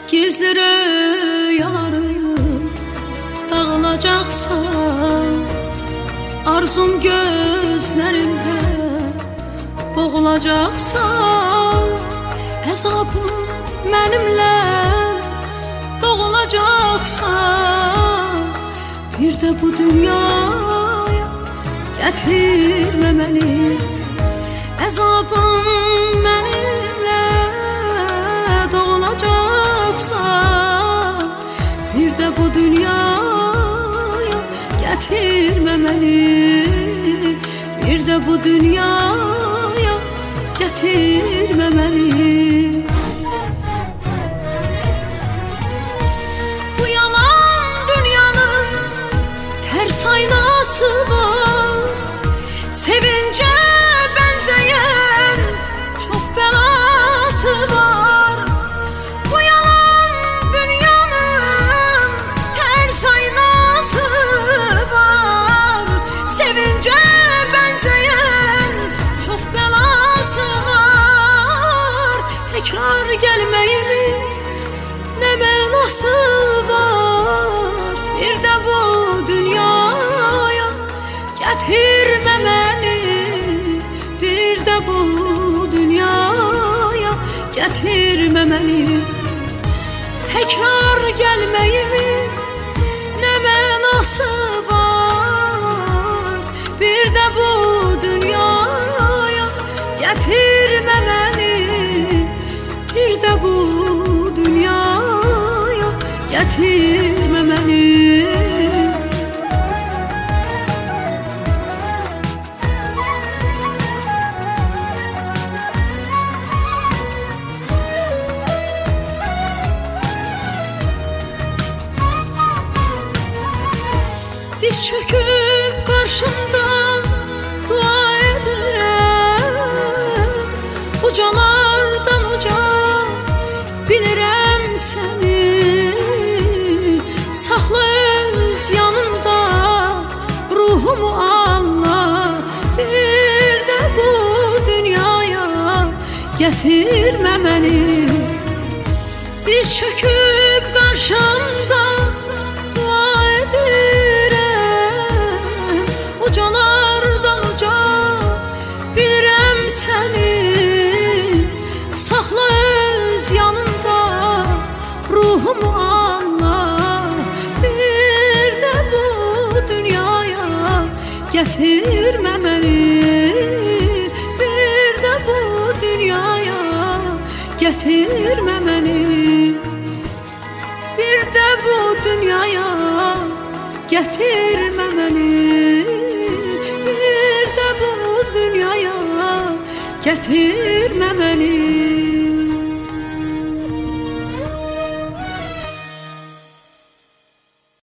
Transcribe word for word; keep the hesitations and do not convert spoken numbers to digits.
Gizli rüyalarım dağılacaksa, arzum gözlerimde boğulacaksa, hesabım benimle doğulacaksa, bir de bu dünyaya getirme beni. Hesabım benimle doğulacaksa, bir de bu dünyaya getirme beni. Bir de bu dünyaya getirme beni. Bu yalan dünyanın ters aynası var, sevince benzeyen çok belası var. Bu yalan dünyanın ters aynası var, sevince benzeyen çok belası var. Tekrar gelmeyimin ne menası var, bir de bu dünyaya getirme beni. Bir de bu dünyaya getirme beni. Tekrar gelmeyimin ne menası var, bir de bu dünyaya getirme beni. Bir de bu dünyaya getirme beni. Diz çöküp karşında dua ederim, ucalardan uca bilirəm seni. Saxla öz yanında ruhumu Allah, bir de bu dünyaya getirme beni. Diz çöküp karşında dua ederim, ucalardan uca bilirəm seni. Saxla öz yanında ruhumu Allah, bir de bu dünyaya getirme beni. Bir de bu dünyaya getirme beni. Bir de bu dünyaya getirme beni. Bir de bu dünyaya getirme beni.